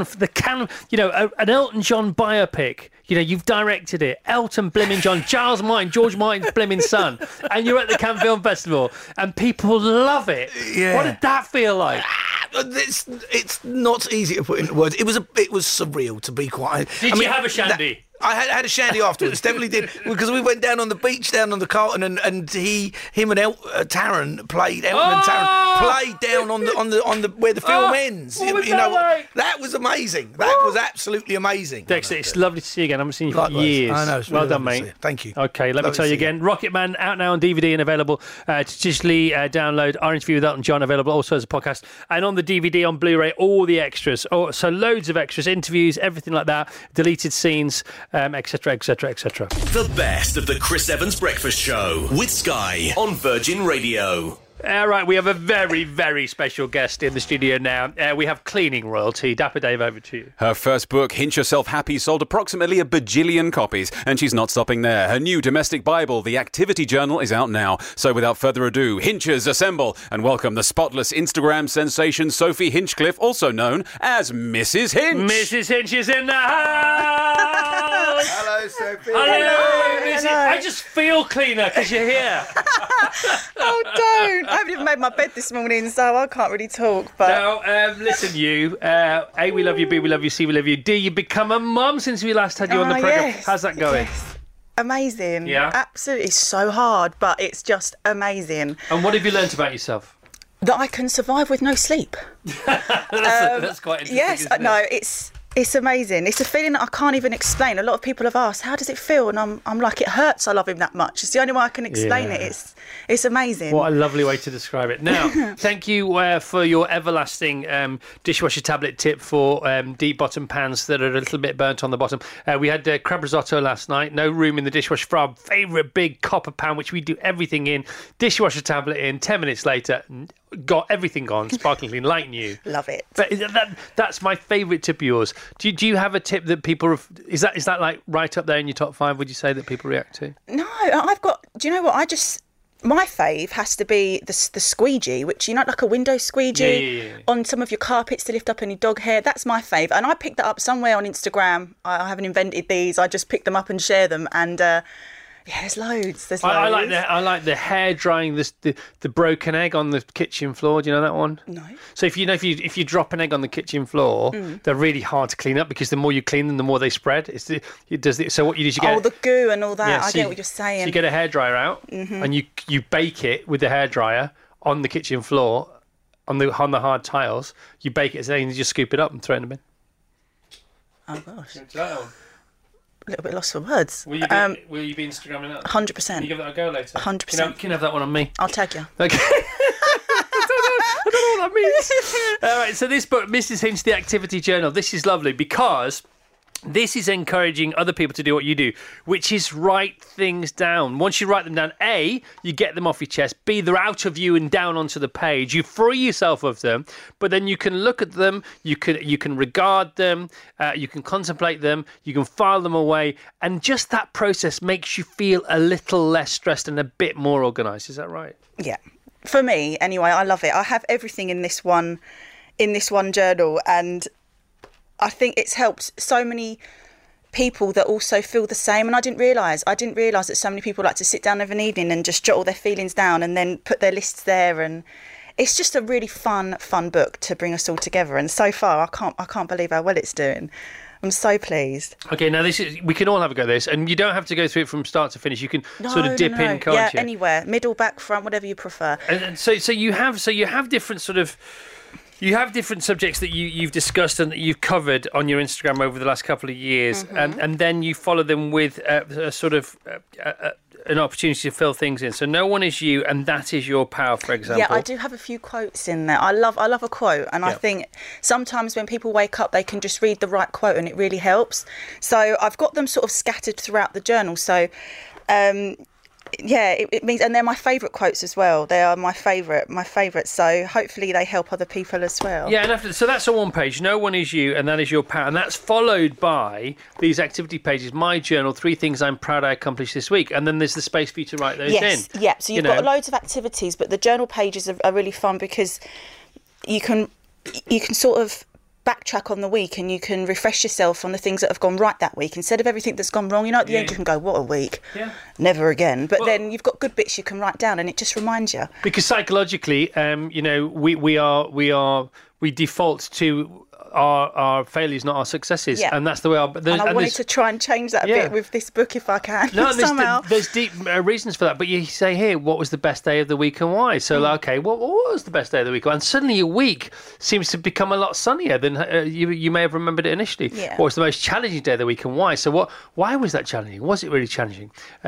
Elton John biopic. You've directed it. Elton Blimmin' John, Giles Martin, George Martin's Blimmin' son, and you're at the Cannes Film Festival, and people love it. Yeah. What did that feel like? It's not easy to put into words. It was surreal, to be quite. Did you have a shandy? I had a shandy afterwards, definitely did, because we went down on the beach, down on the Carlton, and him and Taron played. Elton and Taron played down on the where the film ends. What was that like? That was amazing. That was absolutely amazing. Dexter, it's lovely to see you again. I haven't seen you for years. I know. It's well really done, mate. Thank you. Okay, let me tell you again. Rocket Man out now on DVD and available to digitally download. Our interview with Elton John available also as a podcast, and on the DVD on Blu-ray, all the extras. So loads of extras, interviews, everything like that, deleted scenes, etc., etc., etc. The best of the Chris Evans Breakfast Show with Sky on Virgin Radio. All right, we have a very, very special guest in the studio now. We have cleaning royalty. Dapper Dave, over to you. Her first book, Hinch Yourself Happy, sold approximately a bajillion copies, and she's not stopping there. Her new domestic Bible, The Activity Journal, is out now. So without further ado, Hinchers assemble and welcome the spotless Instagram sensation Sophie Hinchcliffe, also known as Mrs. Hinch. Mrs. Hinch is in the house. Hello, Sophie. Hello. I just feel cleaner because you're here. Oh, don't. I haven't even made my bed this morning, so I can't really talk. But now, listen, you. A, we love you. B, we love you. C, we love you. D, you become a mum since we last had you on the programme. Yes. How's that going? Yes. Amazing. Yeah. Absolutely. It's so hard, but it's just amazing. And what have you learnt about yourself? That I can survive with no sleep. That's quite interesting. Yes. No, it's amazing. It's a feeling that I can't even explain. A lot of people have asked, how does it feel? And I'm like, it hurts. I love him that much. It's the only way I can explain it. It's amazing. What a lovely way to describe it. Now, thank you for your everlasting dishwasher tablet tip for deep bottom pans that are a little bit burnt on the bottom. We had crab risotto last night. No room in the dishwasher for our favourite big copper pan, which we do everything in. Dishwasher tablet in. 10 minutes later, got everything gone, sparkling clean, like new. Love it. But that's my favourite tip of yours. Do you have a tip that people is that like right up there in your top 5? Would you say that people react to? No, I've got. Do you know what? My fave has to be the squeegee, which like a window squeegee on some of your carpets to lift up any dog hair. That's my fave, and I picked that up somewhere on Instagram. I haven't invented these. I just pick them up and share them, and. Yeah, there's loads. I like the hair drying, the broken egg on the kitchen floor. Do you know that one? No. So if you drop an egg on the kitchen floor, they're really hard to clean up because the more you clean them, the more they spread. So what you do is you get the goo and all that. Yeah, I get what you're saying. So you get a hairdryer out and you bake it with the hairdryer on the kitchen floor on the hard tiles. You bake it and then you just scoop it up and throw it in the bin. Oh gosh. A little bit lost for words. Will you be Instagramming that? 100%. Can you give that a go later? 100%. Can you have that one on me? I'll tag you. Okay. I don't know what that means. All right, so this book, Mrs. Hinch, The Activity Journal, this is lovely because this is encouraging other people to do what you do, which is write things down. Once you write them down, A, you get them off your chest. B, they're out of you and down onto the page. You free yourself of them, but then you can look at them, you can regard them, you can contemplate them, you can file them away, and just that process makes you feel a little less stressed and a bit more organised. Is that right? Yeah. for me anyway, I love it. I have everything in this one journal, and I think it's helped so many people that also feel the same. And I didn't realise that so many people like to sit down of an evening and just jot all their feelings down and then put their lists there, and it's just a really fun book to bring us all together. And so far I can't believe how well it's doing. I'm so pleased. Okay, now we can all have a go at this, and you don't have to go through it from start to finish. You can sort of dip in, can't you? Yeah, anywhere, middle, back, front, whatever you prefer. And so you have different sort of. You have different subjects that you've discussed and that you've covered on your Instagram over the last couple of years, and then you follow them with a sort of an opportunity to fill things in. So No One Is You, and That Is Your Power, for example. Yeah, I do have a few quotes in there. I love a quote, and I think sometimes when people wake up, they can just read the right quote, and it really helps. So I've got them sort of scattered throughout the journal. So. It means, and they're my favourite quotes as well. They are my favourite. So hopefully they help other people as well. Yeah, and so that's on one page. No One Is You, and That Is Your Power, and that's followed by these activity pages. My journal, 3 things I'm proud I accomplished this week, and then there's the space for you to write those in. Yeah. So you've got loads of activities, but the journal pages are really fun because you can sort of backtrack on the week, and you can refresh yourself on the things that have gone right that week instead of everything that's gone wrong. At the end you can go, what a week, never again. But then you've got good bits you can write down, and it just reminds you. Because psychologically, we default to our failures, not our successes, and that's the way. And I wanted to try and change that a bit with this book, if I can. No, somehow. There's deep reasons for that. But you say here, what was the best day of the week and why? So, okay, what was the best day of the week? And suddenly your week seems to become a lot sunnier than you may have remembered it initially. Yeah. What was the most challenging day of the week and why? So, why was that challenging? Was it really challenging?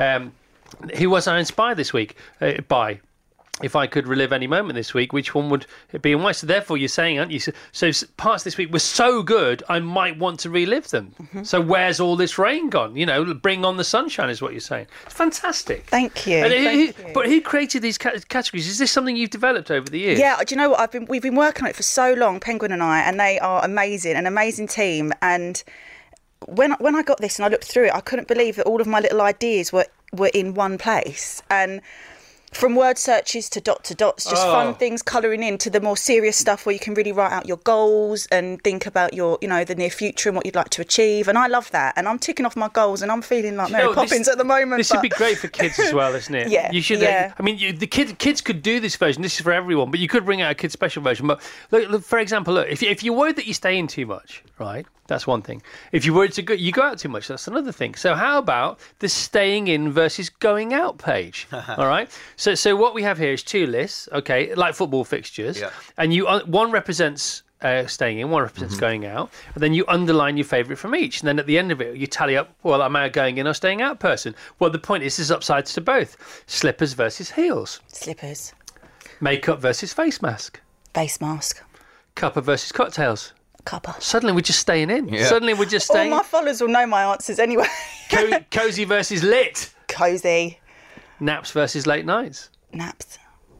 Who was I inspired this week by? If I could relive any moment this week, which one would it be and why? So therefore you're saying, aren't you? So parts this week were so good, I might want to relive them. So where's all this rain gone? Bring on the sunshine is what you're saying. It's fantastic. Thank you. But who created these categories? Is this something you've developed over the years? Yeah, do you know what? We've been working on it for so long, Penguin and I, and they are amazing, an amazing team. And when I got this and I looked through it, I couldn't believe that all of my little ideas were in one place. And from word searches to dots, just fun things colouring in, to the more serious stuff where you can really write out your goals and think about your, the near future and what you'd like to achieve. And I love that. And I'm ticking off my goals, and I'm feeling like Mary Poppins at the moment. This would be great for kids as well, isn't it? Yeah. You should. Yeah. I mean, the kids could do this version. This is for everyone, but you could bring out a kids special version. But look, for example, if you're worried that you stay in too much, right? That's one thing. If you're worried you go out too much, that's another thing. So how about the staying in versus going out page? All right. So what we have here is 2 lists, okay, like football fixtures, and one represents staying in, one represents going out, and then you underline your favourite from each, and then at the end of it you tally up, well, am I a going in or staying out person? Well, the point is there's upsides to both. Slippers versus heels. Slippers. Makeup versus face mask. Face mask. Cuppa versus cocktails. Cuppa. Suddenly we're just staying in. Yeah. Suddenly we're just staying. All my followers will know my answers anyway. Cozy versus lit. Cozy. Naps versus late nights. Naps.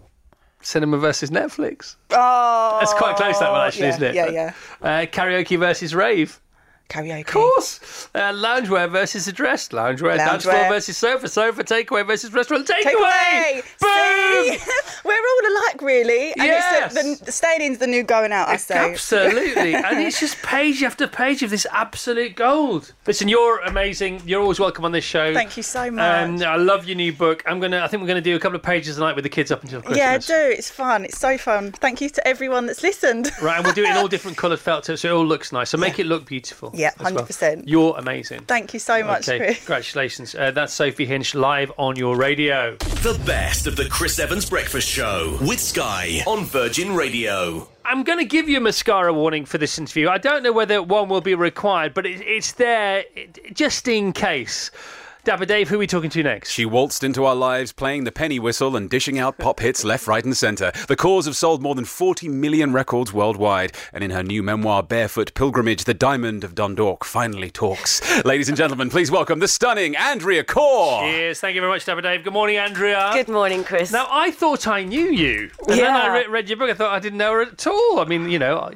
Cinema versus Netflix. Oh. That's quite close, that one, actually, isn't it? Yeah. Karaoke versus rave. Karaoke. Of course. Loungewear versus addressed. Loungewear. Dance floor versus sofa. Sofa. Takeaway versus restaurant. Takeaway. Boom! We're all alike, really. And it's the staying in's the new going out, I say. Absolutely. And it's just page after page of this absolute gold. Listen, you're amazing. You're always welcome on this show. Thank you so much. And I love your new book. I think we're going to do a couple of pages tonight with the kids up until Christmas. Yeah, do. It's fun. It's so fun. Thank you to everyone that's listened. Right, and we'll do it in all different coloured felt so it all looks nice. So make it look beautiful. Yeah, 100%. Well. You're amazing. Thank you so much, Chris. Congratulations. That's Sophie Hinch live on your radio. The best of the Chris Evans Breakfast Show with Sky on Virgin Radio. I'm going to give you a mascara warning for this interview. I don't know whether one will be required, but it's there just in case. Dapper Dave, who are we talking to next? She waltzed into our lives playing the penny whistle and dishing out pop hits left, right and centre. The Cause have sold more than 40 million records worldwide. And in her new memoir, Barefoot Pilgrimage, the Diamond of Dundalk finally talks. Ladies and gentlemen, please welcome the stunning Andrea Corr. Cheers. Thank you very much, Dapper Dave. Good morning, Andrea. Good morning, Chris. Now, I thought I knew you. And then I read your book. I thought I didn't know her at all. I mean,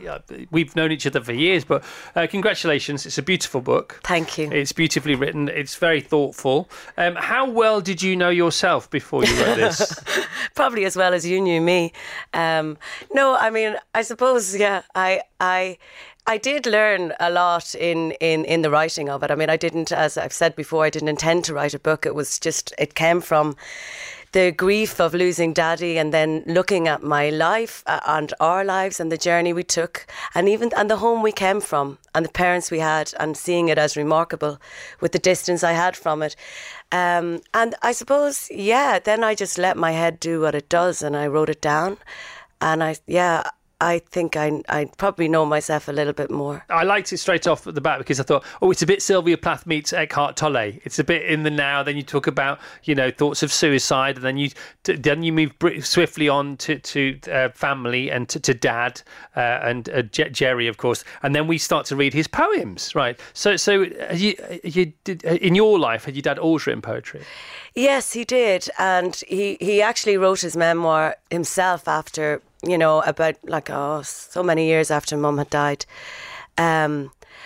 we've known each other for years, but congratulations. It's a beautiful book. Thank you. It's beautifully written. It's very thoughtful. helpful. How well did you know yourself before you wrote this? Probably as well as you knew me. No, I mean, I suppose, yeah, I did learn a lot in the writing of it. I mean, I didn't, as I've said before, I didn't intend to write a book. It came from the grief of losing Daddy, and then looking at my life and our lives and the journey we took, and the home we came from and the parents we had, and seeing it as remarkable with the distance I had from it. And I suppose, yeah, then I just let my head do what it does, and I wrote it down. And I think I probably know myself a little bit more. I liked it straight off at the bat because I thought, it's a bit Sylvia Plath meets Eckhart Tolle. It's a bit in the now. Then you talk about, thoughts of suicide, and then you move swiftly on to family and to Dad and Jerry, of course. And then we start to read his poems, right? So you did in your life, had your dad always written poetry? Yes, he did, and he actually wrote his memoir himself after. About so many years after Mum had died. But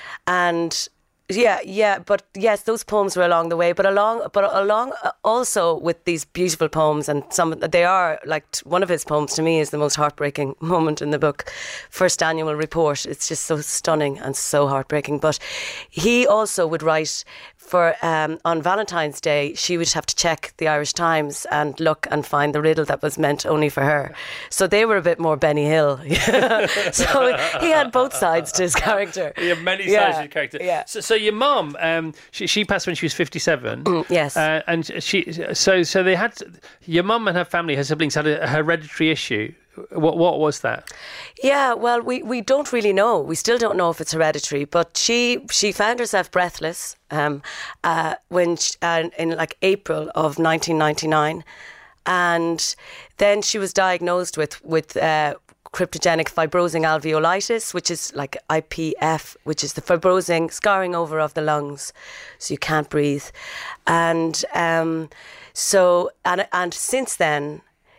yes, those poems were along the way, but along also with these beautiful poems, and they are, like, one of his poems to me is the most heartbreaking moment in the book, First Annual Report. It's just so stunning and so heartbreaking. But he also would write for on Valentine's Day, she would have to check the Irish Times and look and find the riddle that was meant only for her. So they were a bit more Benny Hill. So he had both sides to his character. He had many sides to his character. Yeah. So your mum, she passed when she was 57. Yes. And so they had, your mum and her family, her siblings, had a hereditary issue. What was that? Yeah, well, we don't really know. We still don't know if it's hereditary. But she found herself breathless in like April of 1999, and then she was diagnosed with cryptogenic fibrosing alveolitis, which is like IPF, which is the fibrosing scarring over of the lungs, so you can't breathe. And since then,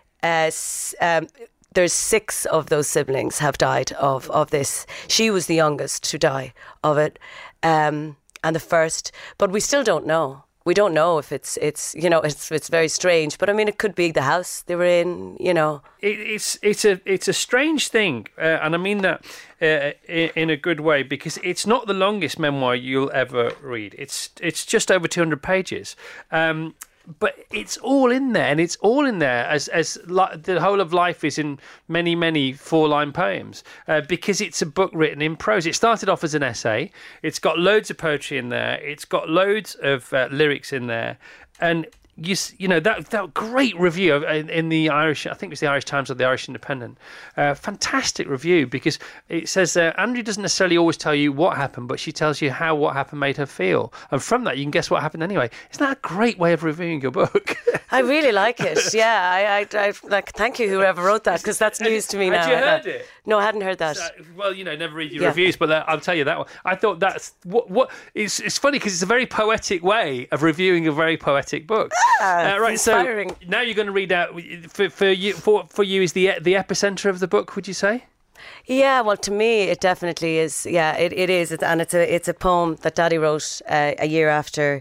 there's 6 of those siblings have died of this. She was the youngest to die of it, and the first. But we still don't know. We don't know if it's very strange. But I mean, it could be the house they were in. It's a strange thing, and I mean that in a good way, because it's not the longest memoir you'll ever read. It's just over 200 pages. But it's all in there, and it's all in there as the whole of life is in many, many 4-line poems, because it's a book written in prose. It started off as an essay. It's got loads of poetry in there. It's got loads of lyrics in there, and that great review in the Irish, I think it was the Irish Times or the Irish Independent, fantastic review, because it says Andrea doesn't necessarily always tell you what happened, but she tells you how what happened made her feel, and from that you can guess what happened anyway. Isn't that a great way of reviewing your book? I really like it. Yeah, I like, thank you whoever wrote that, because that's news to me now. Had you heard it? No, I hadn't heard that. Well, never read your reviews, but I'll tell you that one. I thought that's what it's funny, because it's a very poetic way of reviewing a very poetic book. Right, inspiring. So now you're going to read out for you is the epicenter of the book, would you say? Yeah, well, to me it definitely is. Yeah, it is, and it's a poem that Daddy wrote a year after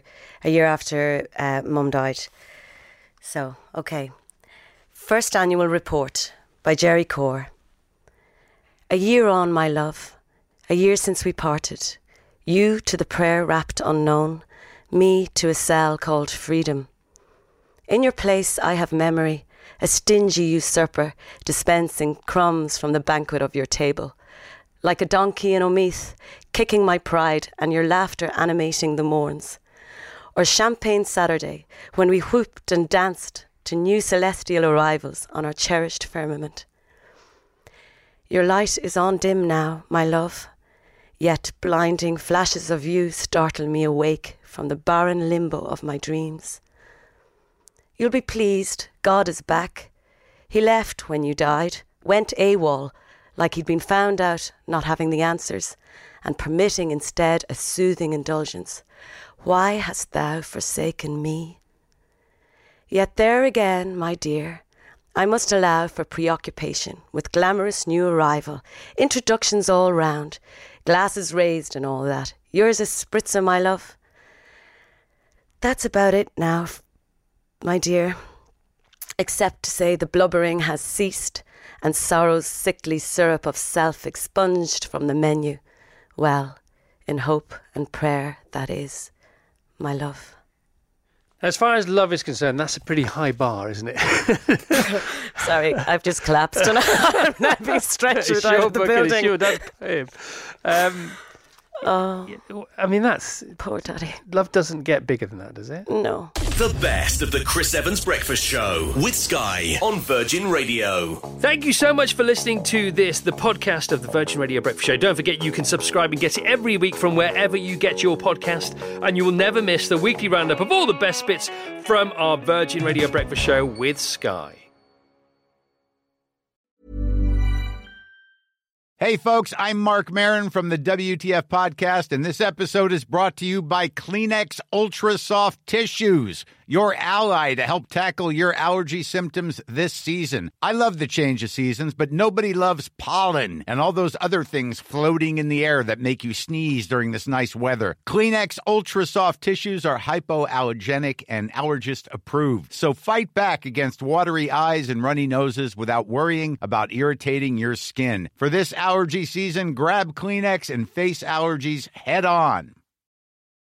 Mum died. So, okay. First Annual Report by Jerry Corr. A year on, my love, a year since we parted. You to the prayer-wrapped unknown, me to a cell called freedom. In your place I have memory, a stingy usurper dispensing crumbs from the banquet of your table. Like a donkey in Omeath, kicking my pride and your laughter animating the morns. Or Champagne Saturday, when we whooped and danced to new celestial arrivals on our cherished firmament. Your light is on dim now, my love, yet blinding flashes of you startle me awake from the barren limbo of my dreams. You'll be pleased, God is back. He left when you died, went AWOL, like he'd been found out not having the answers, and permitting instead a soothing indulgence. Why hast thou forsaken me? Yet there again, my dear, I must allow for preoccupation with glamorous new arrival, introductions all round, glasses raised and all that. Yours is spritzer, my love. That's about it now, my dear. Except to say the blubbering has ceased and sorrow's sickly syrup of self expunged from the menu. Well, in hope and prayer, that is, my love. As far as love is concerned, that's a pretty high bar, isn't it? Sorry, I've just collapsed and I'm now being stretched out of the building. Sure, that's him. I mean, that's... Poor Daddy. Love doesn't get bigger than that, does it? No. The best of the Chris Evans Breakfast Show with Sky on Virgin Radio. Thank you so much for listening to this, the podcast of the Virgin Radio Breakfast Show. Don't forget you can subscribe and get it every week from wherever you get your podcast, and you will never miss the weekly roundup of all the best bits from our Virgin Radio Breakfast Show with Sky. Hey folks, I'm Mark Maron from the WTF Podcast, and this episode is brought to you by Kleenex Ultra Soft Tissues, your ally to help tackle your allergy symptoms this season. I love the change of seasons, but nobody loves pollen and all those other things floating in the air that make you sneeze during this nice weather. Kleenex Ultra Soft Tissues are hypoallergenic and allergist approved, so fight back against watery eyes and runny noses without worrying about irritating your skin. For this allergy season, grab Kleenex and face allergies head on.